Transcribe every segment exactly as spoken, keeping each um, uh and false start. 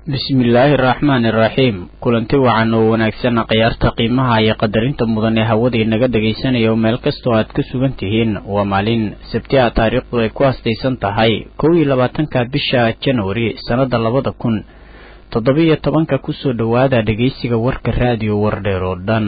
bismillaahi raxmaani raxiim kulanti wacan oo wanaagsan qiyaarta qiimaha iyo qadarinta mudan ee hawada inaga dhageysanaya meel kastoo aad ku sugan tihiin waa maalin sabti ah taariikhdu ay ku astaysan tahay kow iyo labaatanka bisha January sanada labada kun toddoba iyo tobanka kusoo dhawaada dhageysiga warka raadiyo Wardheer oo dhan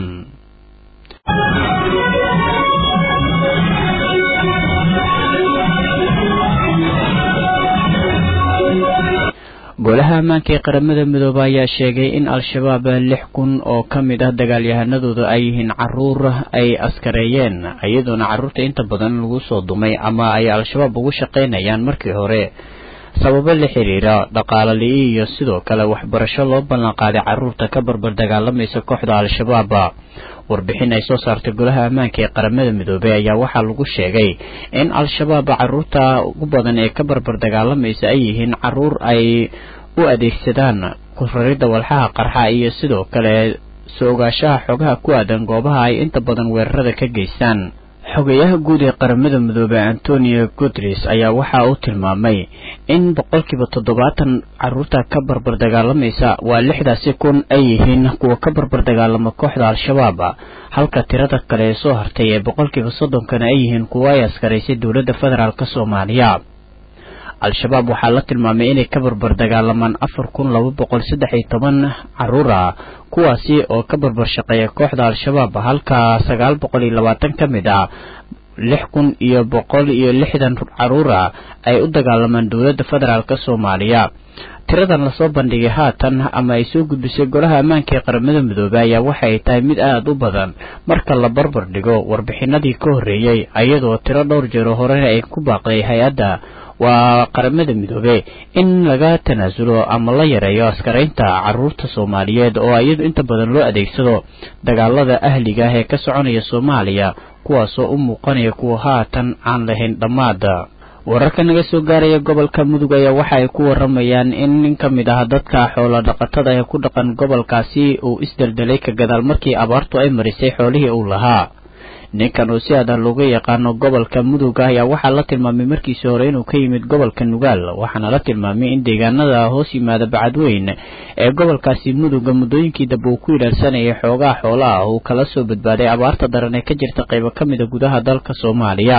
golaha ammaanka ee qaramada midoobay ayaa sheegay in al-shabaab lix kun oo ka mid ah dagaalyahanadooda ay yihiin caruur ay askareeyeen iyadoona caruurta inta badan lagu soo dumay ama ay al-shabaab ugu shaqeynayaan markii hore sababo la xiriira dhaqaale li'i iyo sidoo kale waxbarasho loo ballan qaaday caruurta ka barbar dagaalamaysa kooxda al-shabaab warbixin ay soo saartay golaha ammaanka ee qaramada midoobay ayaa waxaa lagu sheegay in al-shabaab caruurta ugu badan ee ka barbar dagaalamaysa ay yihiin caruur ay u adeegsadaan kufrida walxaha qarxa iyo sidoo kale soo ogaashaha xogaha ku aadan goobaha ay inta badan weerarada ka geystaan xogayaha guud ee qaramada midoobay Antonio Guterres ayaa waxa uu tilmaamay in boqolkiiba toddobaatan caruurta ka barbar dagaalamaysa waa lixdaasi kun ay yihiin kuwa ka barbar dagaalama kooxda al-shabaab halka tirada kale ee soo hartay ee boqolkiiba soddon kana ay yihiin kuwa ay askareysay dowladda federaalka Soomaaliya al-shabaab waxaa la tilmaamay inay ka barbar dagaalamaan afar kun laba boqol saddex iyo toban caruur ah kuwaasi oo ka barbar shaqeeya kooxda al-shabaab halka sagaal boqol iyo labaatan ka mid ah lix kun iyo boqol iyo lixdan caruur ah ay u dagaalamaan dowladda federaalka Soomaaliya tiradan la soo bandhigay haatan ama ay soo gudbisay golaha ammaanka ee qaramada midoobay ayaa waxay tahay mid aad u badan marka la barbar dhigo warbixinadii ka horeeyay iyadoo tiro dhowr jeer hore ay ku baaqday hay'adda waa qaramada midoobay in laga tanaasulo ama la yareeyo askareynta caruurta Soomaaliyeed oo iyadu inta badan loo adeegsado dagaalada ahliga ah ee ka soconaya Soomaaliya kuwaas oo u muuqanaya kuwa haatan aan lahayn dhamaada wararka naga soo gaaraya gobolka Mudug ayaa waxa ay ku waramayaan in nin ka mid ah dadka xoolo dhaqatada ee ku dhaqan gobolkaasi uu isdaldelay ka gadaal markii abaartu ay marisay xoolihii uu lahaa ninkan oo si aad looga yaqaano gobolka Mudug ayaa waxa la tilmaamay markiisa hore inuu ka yimid gobolka Nugaal waxaana la tilmaamay in deegaanada hoos yimaada Bacadweyn ee gobolkaasi Mudug muddooyinkii dab uu ku ilaalsanayay xoogaa xoolaha uu kala soo badbaaday abaarta daran ee ka jirta qaybo ka mid ah gudaha dalka Soomaaliya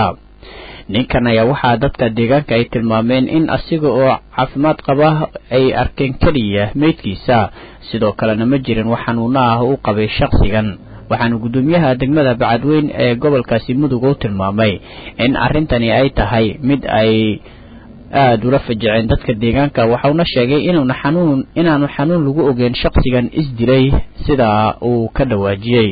ninkan ayaa waxa dadka deegaanka ay tilmaameen in asiga oo caafimaad qaba ay arkeen kaliya meydkiisa sidoo kalena ma jirin wax xanuun ah oo qabay shakhsigan waxaana gudoomiyaha degmada Bacadweyn ee gobolkaasi Mudug uu tilmaamay in arintani ay tahay mid ay aad ula fajaceen dadka deegaanka waxaana sheegay inuu xanuun inaanu xanuun lagu ogeyn shakhsigan isdilay sida uu ka dhawaajiyay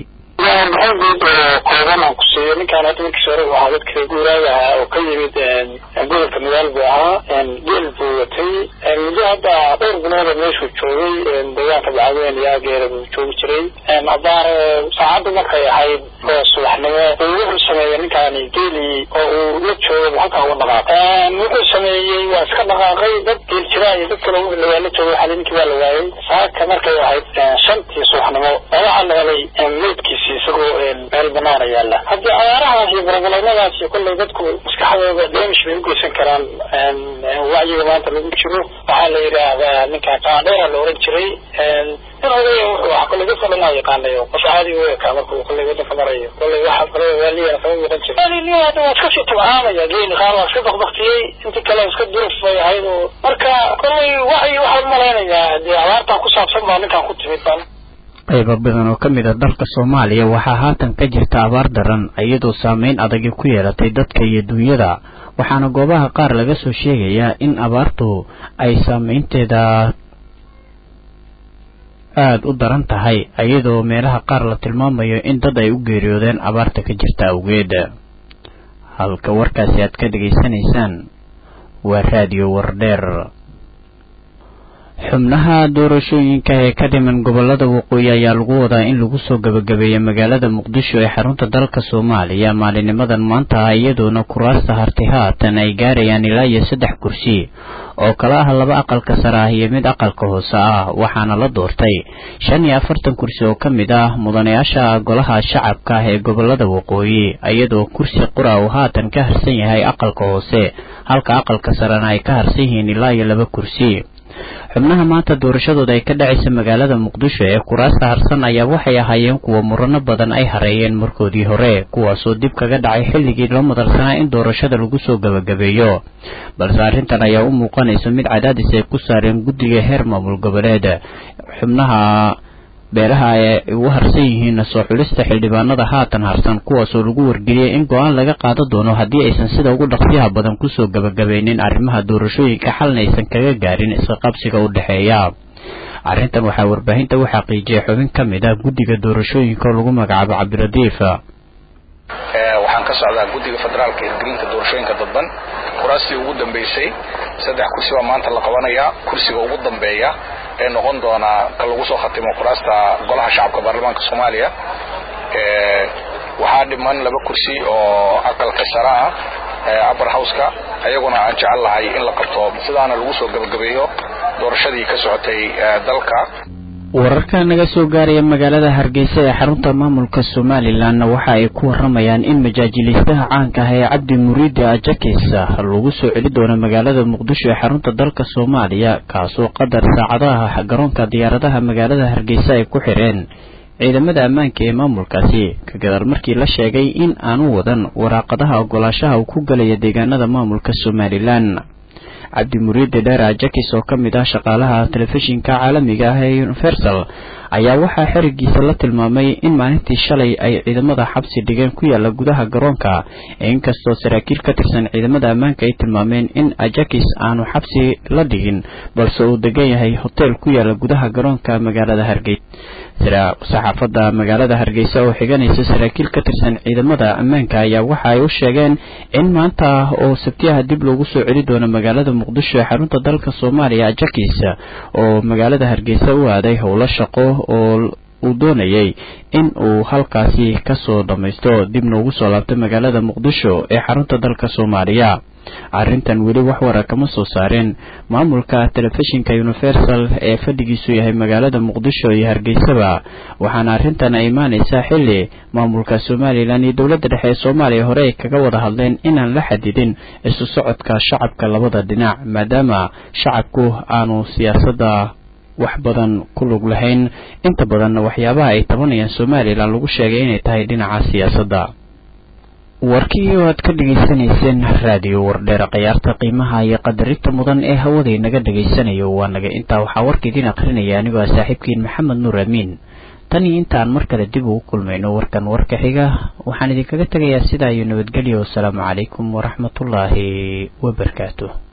كورونا كسر كان هذا كسر وهذا كسر وهذا وكيد نقول كميال بها جيل بوتي نجاهد أول بناء ليش وشوي بيان تبعين يا غير وشوي شري مدار ساعات ما كي هاي صلحنا ويوم السنة كان يجيلي ويشوي وحكى هو نقاط نقول السنة واسكت نقاط ده جيل شراي يذكروا اللي ولا شوي حالين كذا لواي ساعات كمان كي هاي شنتي صلحنا ولا على غلي ميت كيسي سقو البنار يلا هذه عيارها في برنامجنا في كل ذاتكم مسكحة دائمش بينقسم كلام وعي ما أنت لو تشوفه وعلى إذا نكاح قادر لو رجري أنا وكل ذات كلنا يقال له مش عادي وكذا كل ذات كمرة كل واحد كل ولي أنا فاهم رجري هذه اللي هذا تكشف معانا يا جين خلاص كده بختي أنت كلام سكت ظروف هايو مركا كل وعي واحد مرينا يا دي عوارض كوساب سمع نكاح خد مثال qaybo badan oo kamid ah dalka Soomaaliya waxa haatan ka jirta abaar daran iyadoo saameyn adag ku yeelatay dadka iyo dunyada waxaana goobaha qaar laga soo sheegayaa in abaartu ay saameynteeda aad u daran tahay iyadoo meelaha qaar la tilmaamayo in dad ay u geeriyoodeen abaarta ka jirta awgeed halka warkaasi aad ka dhageysanaysaan waa raadiyo Wardheer xubnaha doorashooyinka ee ka dhiman gobolada waqooyi ayaa lagu wadaa in lagu soo gabagabeeyo magaalada Muqdisho ee xarunta dalka Soomaaliya maalinimadan maanta iyadoona kuraasta hartay haatan ay gaarayaan ilaa iyo saddex kursi oo kala ah laba aqalka sare ah iyo mid aqalka hoose ah waxaana la doortay shan iyo afartan kursi oo kamid ah mudanayaasha golaha shacabka ee gobolada waqooyi iyadoo kursi qura uu haatan ka harsan yahay aqalka hoose halka aqalka sarena ay ka harsan yihiin ilaa iyo laba kursi xubnaha maanta doorashadooda ay ka dhacaysa magaalada muqdisho ee kuraasta harsan ayaa waxay ahaayeen kuwa murano badan ay hareeyeen markoodii hore kuwaasoo dib kaga dhacay xilligii loo madalsanaa in doorashada lagu soo gabagabeeyo balse arrintan ayaa u muuqanaysa mid cadaadis ay ku saareen guddiga heer maamul goboleed xubnaha beeraha ay u harsan yihiin soo xulista xildhibaanada haatan harsan kuwaasoo lagu wargeliyay in go-aan laga qaadan doono haddii aysan sida ugu dhaqsiyaha badan kusoo gabagabaynin arrimaha doorashooyinka xalna aysan kaga gaarin iska qabsiga u dhexeeya arrintan waxaa warbaahinta u xaqiijiyay xubin ka mid ah guddiga doorashooyinka oo lagu magacaabo cabdiradiif waxaan ka socdaa guddiga federaalka hirgelinta doorashooyinka dadban kuraastii ugu dambeysay saddex kursi baa maanta la qabanayaa kursiga ugu dambeeya ee noqon doona ka lagu soo khatimo kuraasta golaha shacabka baarlamaanka Soomaaliya ee waxaa dhiman laba kursi oo aqalka sare ah ee upper house-ka ayaguna aan jecel lahay in la qabto sidaana lagu soo gabagabeeyo doorashadii ka socotay dalka wararka naga soo gaaraya magaalada Hargeysa ee xarunta maamulka Somaliland waxa ay ku waramayaan in majaajilistaha caanka ah ee Cabdi Muriid Ajakis lagu soo celi doono magaalada Muqdisho ee xarunta dalka Soomaaliya kaasoo qadar saacadaha garoonka diyaaradaha magaalada Hargeysa ay ku xireen ciidamada ammaanka ee maamulkaasi ka gadar markii la sheegay in aanu wadan waraaqadaha ogolaashaha uu ku galay deegaanada maamulka Somaliland Cabdi Muriid Ajakis oo kamid ah shaqaalaha telefishinka caalamiga ah ee Universal ayaa waxa xirigiisa la tilmaamay in maalintii shalay ay ciidamada xabsi dhigeen ku yaala gudaha garoonka inkastoo saraakiil ka tirsan ciidamada ammaanka ay tilmaameen in Ajakis aanu xabsi la dhigin balse uu degan yahay hotel ku yaala gudaha garoonka magaalada Hargeysa saxaafadda magaalada Hargeysa oo xiganaysa saraakiil ka tirsan ciidamada ammaanka ayaa waxa ay u sheegeen in maanta oo sabtiyaha dib loogu soo celi doono magaalada Muqdisho ee xarunta dalka Soomaaliya Ajakis oo magaalada Hargeysa u aaday howlo shaqo oo uu doonayay in uu halkaasi ka soo dhameysto dibna ugu soo laabto magaalada Muqdisho ee xarunta dalka Soomaaliya arrintan weli wax warar kama soo saareen maamulka telefishinka Universal ee fadhigiisu yahay magaalada Muqdisho iyo Hargeysa waxaana arrintan ay imaanaysaa xilli maamulka Somaliland iyo dawladda dhexe ee Soomaaliya hore ay kaga wada hadleen inaan la xadidin isu socodka shacabka labada dhinac maadaama shacabku aanu siyaasadda wax badan ku lug lahayn inta badan waxyaabaha ay tabanayaan Somaliland lagu sheegay inay tahay dhinaca siyaasadda warkii oo aad ka dhageysanayseen raadiyo wardheer qiyaarta qiimaha iyo qadarinta mudan ee hawada inaga dhageysanayo waa naga intaa waxaa warka idin akhrinaya anigoo saaxiibkiin Maxamed Nuur Amiin tan iyo intaan mar kale dib ugu kulmayno warkan warka xiga waxaan idinkaga tagayaa sidaa iyo nabadgelyo. Assalaamu calaykum waraxmatullaahi wabarakaatuh.